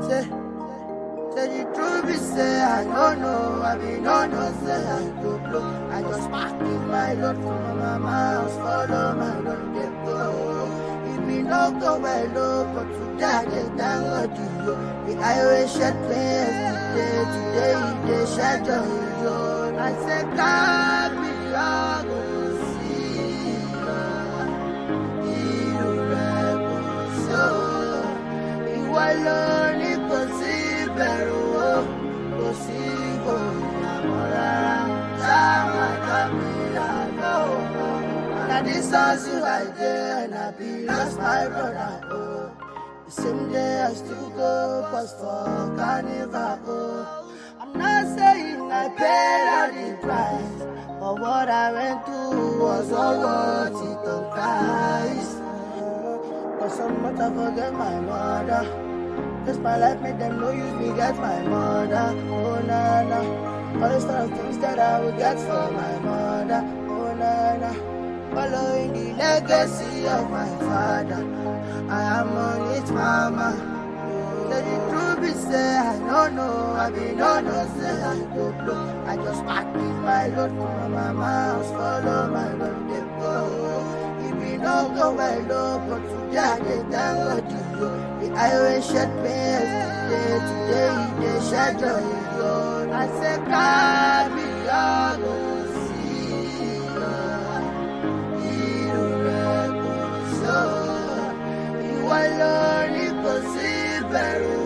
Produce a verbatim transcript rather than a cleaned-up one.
Say, say the truth be say I don't know, I be no no say I go blow. I just pack in my load from my mama house, follow my road they go. If me no go well low, but today I get down what you do. The highway shed players today, today they shed joy. I say God be your go see, you rebel so. You alone you go see better, go see go. Now this house you right there, and I be lost my brother. Oh, the same day I still go pass for carnival. Oh, I'm not saying I paid all the price, but what I went through was all worth it on Christ. But some months I forget my mother. Just my life made them no use me get my mother. Oh na na. All the sort of things that I would get for my mother, oh na na. Following the legacy of my father, I am on it, mama. Let the truth be say I don't know, I be no no say I go blow. I just pack in my load from my mama house, follow my road they go. If we no go well low, but today I get down what you do. The highway shed pains today, today they shed joy. I say, God be your go see, you rebel so. You alone you go see better.